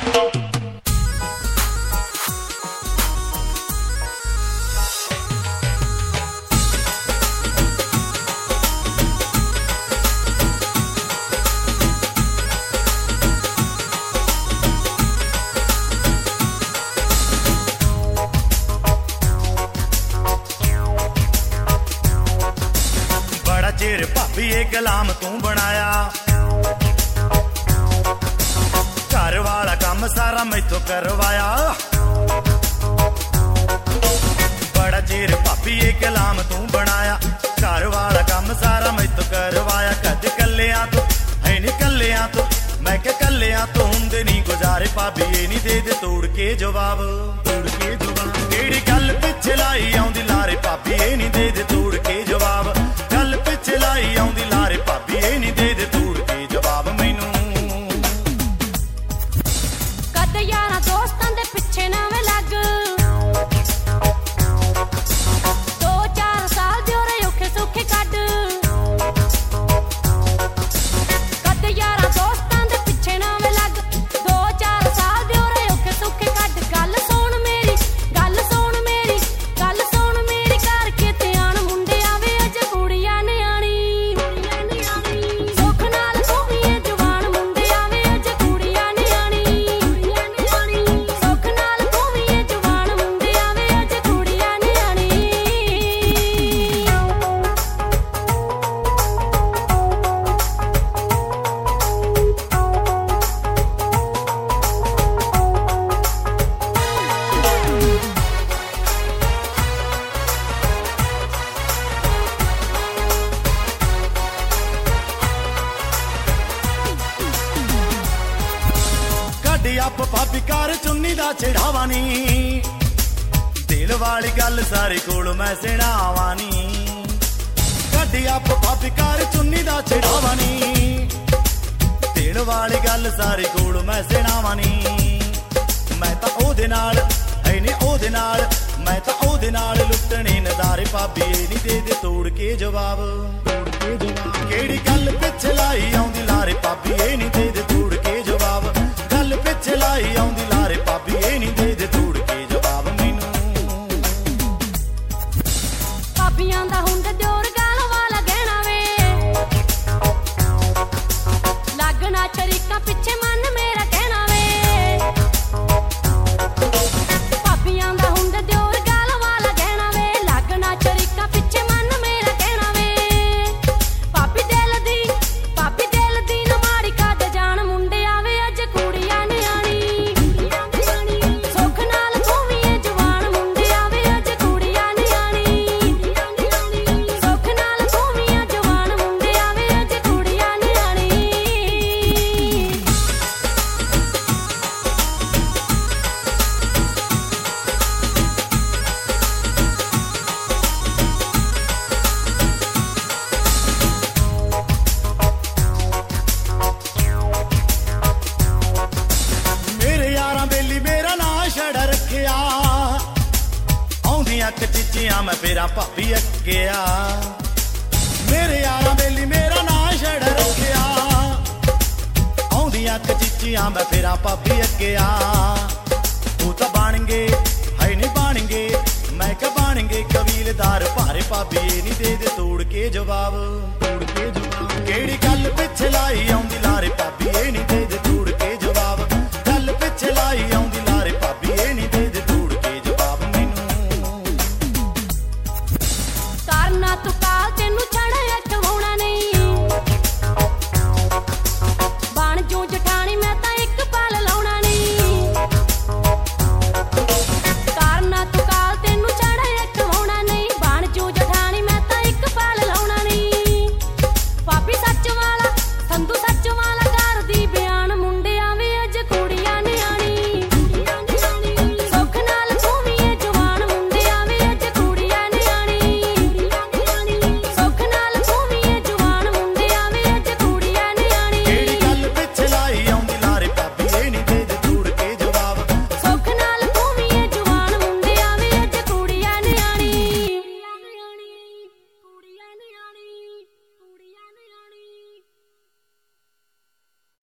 chair भाभी ये गुलाम तू बनाया घर वाला काम सारा मैथों करवाया बड़ा चेर भाभी ये गुलाम तू बनाया घर वाला काम सारा मैथों करवाया कद कलिया तू है नी कलिया तू मैं क्या कलिया तू हुंदे नहीं गुजारे भाभी ये नहीं दे तोड़ के जवाब केड़ी गल पिछे लाई आउंदी लारे भाभी ये नहीं दे तोड़ के जवाब चलाई आउंदी लारे भाभी ये नहीं दे तोड़ के जवाब मैनू कद यारा दोस्तां दे पिछे ना वे लग 2-4 साल दे ओरे औखे सौखे कड कद यारा दोस्तां दे पिछे ना वे लग 2-4 साल दे ओरे औखे सौखे कड गल सुन मेरी गल सुन मेरी गल सुन मेरी करके ते आण मुंडे आवे अज कुड़ियां ने आप भाभी कर चुन्नी दा चढ़ावा नी दिल वाली गल सारी कोल मैं सुनावा नी कड्डी आप भाभी कर चुन्नी दा चढ़ावा नी दिल वाली गल सारी कोल मैं सुनावा नी मैं तां ओदे नाल है नी ओदे नाल मैं तां ओदे नाल लुटने नज़ारे भाभी ये नहीं दे तोड़ के जवाब केड़ी गल पिछे लाई आउंदी लारे भाभी ये नहीं दे तोड़ के जवाब पिछे लाई आउंदी लारे भाभी ये नहीं दे तोड़ के जवाब मैनू भाभियां दा हुंदा दियोर गाल वाला गहना वे लगना शरीका पिछे मन मेरा कहना वे भाभियां दा हुंदा दियोर गाल वाला गहना वे लगना शरीका पिछे मन मेरा कहना वे भाभी दिल दी न माड़ी कद जान मुंडे आवे अज कुड़ियां ने चिचिया मैं फेरा भाभी अक्किया मेरे यारा बेली मेरा नां छड़ रखिया आउंदियां चिचिया मैं फेरा भाभी अक्किया तू तो बन गए है नहीं बन गए मैं क्या बन गए कबीलदार भारे भाभी ये नहीं दे तोड़ के जवाब केड़ी गल पिछे लाई आउंदी लारे भाभी ये नहीं दे